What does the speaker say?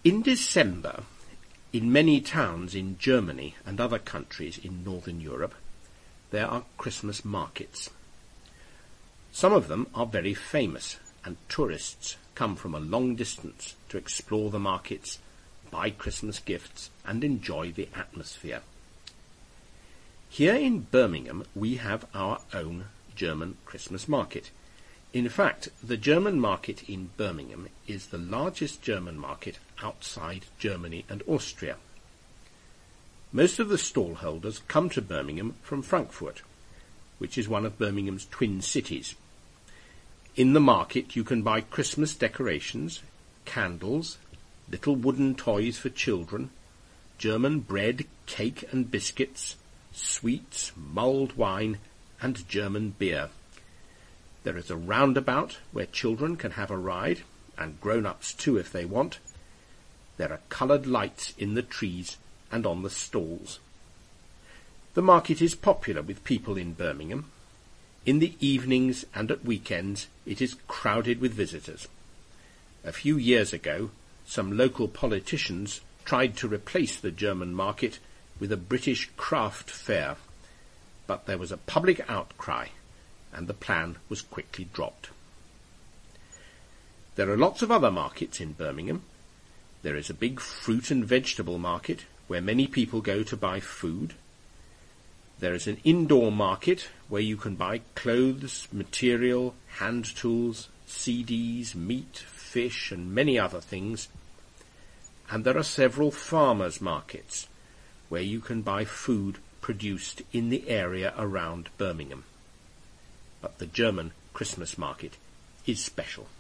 In December, in many towns in Germany and other countries in Northern Europe, there are Christmas markets. Some of them are very famous, and tourists come from a long distance to explore the markets, buy Christmas gifts, and enjoy the atmosphere. Here in Birmingham, we have our own German Christmas market. In fact, the German market in Birmingham is the largest German market outside Germany and Austria. Most of the stallholders come to Birmingham from Frankfurt, which is one of Birmingham's twin cities. In the market you can buy Christmas decorations, candles, little wooden toys for children, German bread, cake and biscuits, sweets, mulled wine, and German beer. There is a roundabout where children can have a ride, and grown-ups too if they want. There are coloured lights in the trees and on the stalls. The market is popular with people in Birmingham. In the evenings and at weekends it is crowded with visitors. A few years ago, some local politicians tried to replace the German market with a British craft fair, but there was a public outcry, and the plan was quickly dropped. There are lots of other markets in Birmingham. There is a big fruit and vegetable market where many people go to buy food. There is an indoor market where you can buy clothes, material, hand tools, CDs, meat, fish, and many other things. And there are several farmers' markets where you can buy food produced in the area around Birmingham. But the German Christmas market is special.